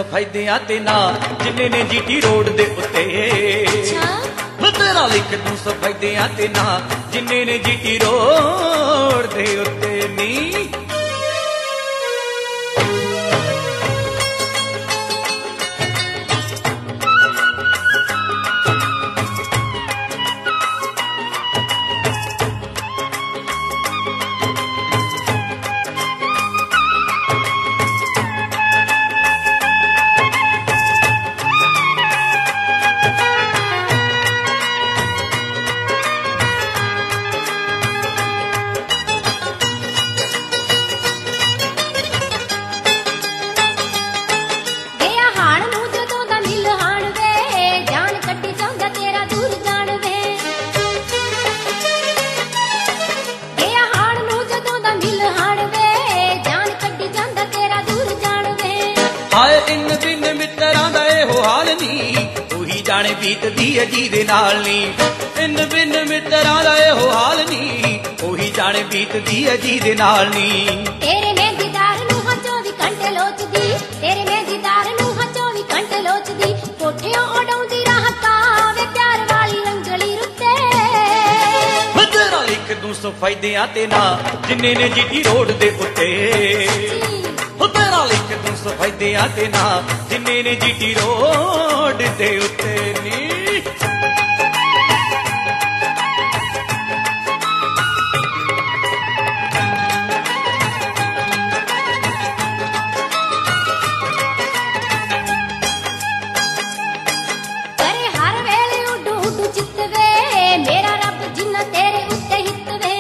ਫਾਇਦਿਆਂ ਤੇ ਨਾ ਜਿੰਨੇ ਨੇ ਜੀਟੀ ਰੋਡ ਦੇ ਉੱਤੇ ਤੇਰਾ ਲਿਖ ਤੂੰ ਫਾਇਦਿਆਂ ਤੇ ਨਾ ਜਿੰਨੇ ਨੇ ਜੀਟੀ ਰੋਡ ਦੇ ਉੱਤੇ ਨੀ ਹਾਏ ਇਨ ਬਿਨ ਮਿੱਤਰਾਂ ਦਾ ਇਹੋ ਹਾਲ ਨੀ ਉਹੀ ਜਾਣੇ ਬੀਤਦੀ ਹੈ ਜੀ ਦੇ ਨਾਲ ਨੀ ਇਨ ਬਿਨ ਮਿੱਤਰਾਂ ਦਾ ਇਹੋ ਹਾਲ ਨੀ ਉਹੀ ਜਾਣੇ ਬੀਤਦੀ ਹੈ ਜੀ ਦੇ ਨਾਲ ਨੀ ਤੇਰੇ ਮਹਿੰਦੀਦਾਰ ਨੂੰ ਹਾਂ 24 ਘੰਟੇ ਲੋਚਦੀ ਤੇਰੇ ਮਹਿੰਦੀਦਾਰ ਨੂੰ ਹਾਂ 24 ਘੰਟੇ ਲੋਚਦੀ ਕੋਠਿਆਂ ਉਡਾਉਂਦੀ ਰਾਹਤਾਂ ਵੇ ਪਿਆਰ ਵਾਲੀ ਰੰਗਲੀ ਰੁੱਤੇ ਤੇਰਾ ਲਿਖ ਦੂੰ ਫਾਇਦਿਆਂ ਤੇ ਨਾ ਜਿੰਨੇ ਨੇ ਜੀਟੀ ਰੋਡ ਦੇ ਉੱਤੇ ਤੇਰਾ ਲਿਖ ਤੂੰ ਫਾਇਦਿਆਂ ਤੇ ਨਾ ਜਿੰਨੇ ਨੇ ਜੀਟੀ ਰੋਡ ਦੇ ਉੱਤੇ ਨੀ ਕਰੇ ਹਰ ਵੇਲੇ ਉੱਡੂ ਉੱਡੂ ਚਿੱਤ ਵੇ ਮੇਰਾ ਰੱਬ ਜਿੰਨਾ ਤੇਰੇ ਉੱਤੇ ਹਿੱਤ ਵੇ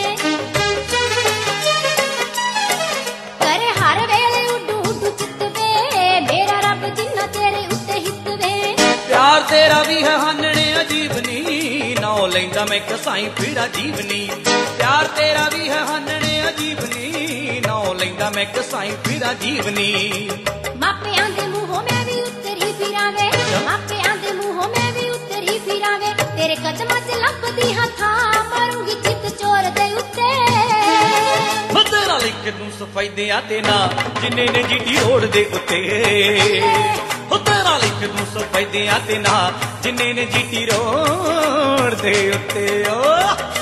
ਕਰੇ ਹਰ ਵੇਲੇ ਉੱਡੂ ਉੱਡੂ ਚਿੱਤ ਵੇ ਮੇਰਾ ਰੱਬ ਜਿੰਨਾ ਤੇਰੇ ਉੱਤੇ ਹਿੱਤ ਵੇ ਪਿਆਰ ਤੇਰਾ ਵੀ ਹੈ ਹਾਨਣੇ ਅਜੀਬ ਨੀ ਨੌ ਲੈਂਦਾ ਮੈਂ ਕਸਾਈ ਪੀੜਾ ਜੀਵਨੀ ਪਿਆਰ ਤੇਰਾ ਵੀ ਹੈ ਹਾਨਣੇ ਅਜੀਬ ਨੀ ਨੌ ਲੈਂਦਾ ਮੈਂ ਕਸਾਈ ਪੀੜਾ ਜੀਵਨੀ ਮਾਪਿਆਂ ਦੇ ਮੂੰਹੋਂ ਮੈਂ ਵੀ ਉਤਰੀ ਫਿਰਾਂਗੇ ਮਾਪਿਆਂ ਦੇ ਮੂੰਹੋਂ ਮੈਂ ਵੀ ਉਤਰੀ ਫਿਰਾਂਗੇ ਤੇਰੇ ਕਦਮਾਂ 'ਚ ਲੱਭਦੀ ਹਾਂ ਥਾਂ ਮਰੂੰਗੀ ਚਿੱਤ ਚੋਰ ਦੇ ਉੱਤੇ ਤੇਰਾ ਲਿਖ ਤੂੰ ਫਾਇਦਿਆਂ ਤੇ ਨਾ ਜਿੰਨੇ ਨੇ ਜੀਟੀ ਰੋਡ ਦੇ ਉੱਤੇ ਤੇਰਾ ਲਿਖ ਤੂੰ ਫਾਇਦਿਆਂ ਤੇ ਨਾ ਜਿੰਨੇ ਨੇ ਜੀਟੀ ਰੋਡ ਦੇ ਉੱਤੇ ਓ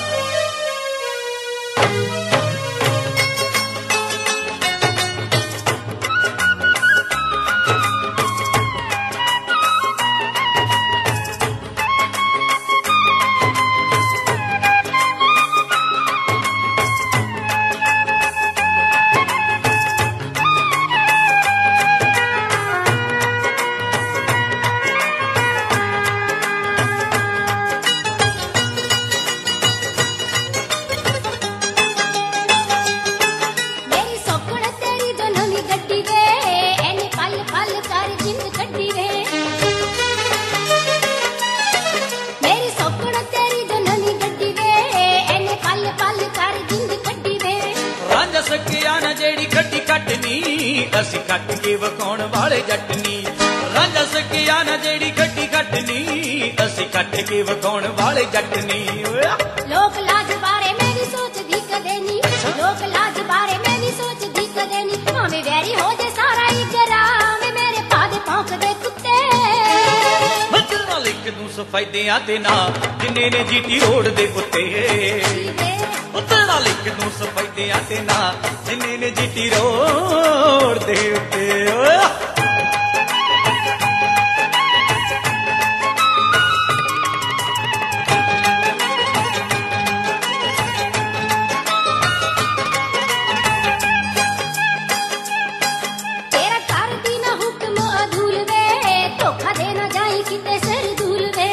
ਮੇਰੀ ਸੌਕਣ ਤੇਰੀ ਜੋ ਨਵੀਂ ਗੱਡੀ ਵੇ ਐਨੀ ਪਲ ਪਲ ਕਰ ਜਿੰਦ ਕੱਢੀ ਵੇ ਮੇਰੀ ਸੌਕਣ ਤੇਰੀ ਜੋ ਨਵੀਂ ਗੱਡੀ ਵੇ ਐਨੀ ਪਲ ਪਲ ਕਰ ਜਿੰਦ ਕੱਢੀ ਵੇ ਰੰਜ ਸਕਿਆ ਨਾ ਜਿਹੜੀ ਖੱਟੀ ਕੱਟਨੀ ਅਸੀਂ ਕੱਟ ਕੇ ਵਕਾਉਣ ਵਾਲੇ ਜੱਟ ਨੀ ਰੰਜ ਸਕਿਆ ਨਾ ਜਿਹੜੀ ਖੱਟੀ ਕੱਟਨੀ ਅਸੀਂ ਕੱਟ ਕੇ ਵਕਾਉਣ ਵਾਲੇ ਜੱਟ ਨੀ ਲੋਕ ਲਾਜ ਬਾਰੇ ਮੈਂ ਵੀ ਸੋਚਦੀ ਕਦੇ ਨਹੀਂ ਲੋਕ ਲਾਜ ਬਾਰੇ ਮੈਂ ਵੀ ਸੋਚਦੀ ਕਦੇ ਨਹੀਂ ਭਾਵੇਂ ਵੈਰੀ ਹੋ ਜੇ ਸਾਰਾ ਹੀ ਕਰਾਵੇਂ ਮੇਰੇ ਪਾਦੇ ਭੌਂਕਦੇ ਕੁੱਤੇ ਤੇਰਾ ਲਿਖ ਤੂੰ ਫਾਇਦਿਆਂ ਤੇ ਨਾ ਜਿੰਨੇ ਨੇ ਜੀਟੀ ਰੋਡ ਦੇ ਉੱਤੇ ਤੇਰਾ ਲਿਖ ਤੂੰ ਫਾਇਦਿਆਂ ਤੇ ਨਾ ਜਿੰਨੇ ਨੇ ਜੀਟੀ ਰੋਡ ਦੇ ਉੱਤੇ ਤੇਰਾ ਕਰਦੀ ਨਾ ਹੁਕਮ ਅਧੂਲ ਵੇ ਧੋਖਾ ਦੇ ਨਾ ਜਾਈ ਕਿਤੇ ਸਿਰ ਧੂਲ ਵੇ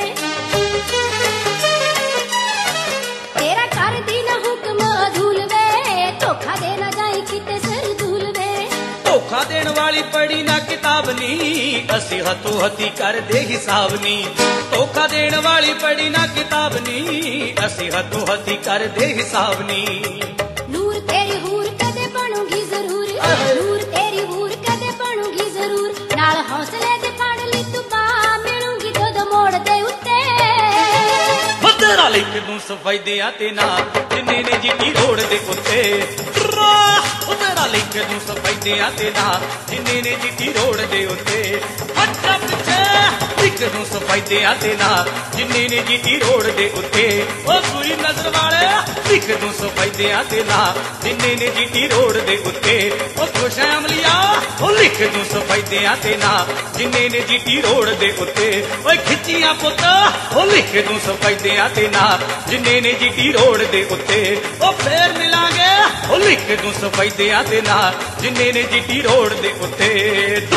ਤੇਰਾ ਕਰਦੀ ਨਾ ਹੁਕਮ ਅਧੂਲ ਵੇ ਧੋਖਾ ਦੇ ਨਾ ਜਾਈ ਕਿਤੇ ਸਿਰ ਧੂਲ ਵੇ ਧੋਖਾ ਦੇਣ ਵਾਲੀ ਪੜੀ ਨਾ ਕਿਤਾਬ ਨੀ ਅਸੀਂ ਹੱਥੋਂ ਹੱਥੀ ਕਰਦੇ ਹਿਸਾਬ ਨੀ ਧੋਖਾ ਦੇਣ ਵਾਲੀ ਪੜੀ ਨਾ ਕਿਤਾਬ ਨੀ ਅਸੀਂ ਹੱਥੋਂ ਹੱਥੀ ਕਰਦੇ ਹਿਸਾਬ ਨੀ ਨੂਰ ਤੇਰੀ ਹੂਰ ਕਦੇ ਬਣੂਗੀ ਜ਼ਰੂਰ ਨੂਰ ਤੇਰੀ ਹੂਰ ਕਦੇ ਬਣੂਗੀ ਜ਼ਰੂਰ ਨਾਲ ਹੌਸਲੇ ਦੇ ਫੜ ਲਈ ਤੂੰ ਬਾਹ ਮਿਲੂਗੀ ਜਦੋਂ ਮੋੜ ਦੇ ਉੱਤੇ ਤੇਰਾ ਲਿਖ ਤੂੰ ਫਾਇਦਿਆਂ ਤੇ ਨਾ ਜਿੰਨੇ ਨੇ ਜੀਟੀ ਰੋਡ ਦੇ ਉੱਤੇ ਤੇਰਾ ਲਿਖ ਦੂੰ ਸਫੈਦਿਆਂ ਤੇ ਨਾਂ ਜਿੰਨੇ ਨੇ ਜੀਟੀ ਰੋਡ ਦੇ ਉੱਤੇ ਅੱਛਾ ਪਿੱਛੇ ਲਿਖ ਦੂੰ ਸਫੈਦਿਆਂ ਤੇ ਨਾਂ ਜਿੰਨੇ ਨੇ ਜੀਟੀ ਰੋਡ ਦੇ ਉੱਤੇ ਉਹ ਸੂਈ ਨਜ਼ਰ ਵਾਲੇ ਲਿਖ ਦੂੰ ਸਫੈਦਿਆਂ ਤੇ ਨਾਂ ਜਿੰਨੇ ਨੇ ਜੀਟੀ ਰੋਡ ਦੇ ਉੱਤੇ ਉਹ ਖੁਸ਼ ਅਮਲੀਆ ਉਹ ਲਿਖ ਦੂੰ ਸਫੈਦਿਆਂ ਤੇ ਨਾਂ ਜਿੰਨੇ ਨੇ ਜੀਟੀ ਰੋਡ ਦੇ ਉੱਤੇ ਓਏ ਖਿੱਚੀਆਂ ਪੁੱਤ ਉਹ ਲਿਖ ਦੂੰ ਸਫੈਦਿਆਂ ਤੇ ਨਾਂ ਜਿੰਨੇ ਨੇ ਜੀਟੀ ਰੋਡ ਦੇ ਉੱਤੇ ਉਹ ਫੇਰ ਮਿਲਾਂਗੇ ਉਹ ਲਿਖ ਦੂੰ ਸਫੈਦਿਆਂ ਤੇ ਨਾਂ ਜਿੰਨੇ ਨੇ ਜੀਟੀ ਰੋਡ ਦੇ ਉੱਤੇ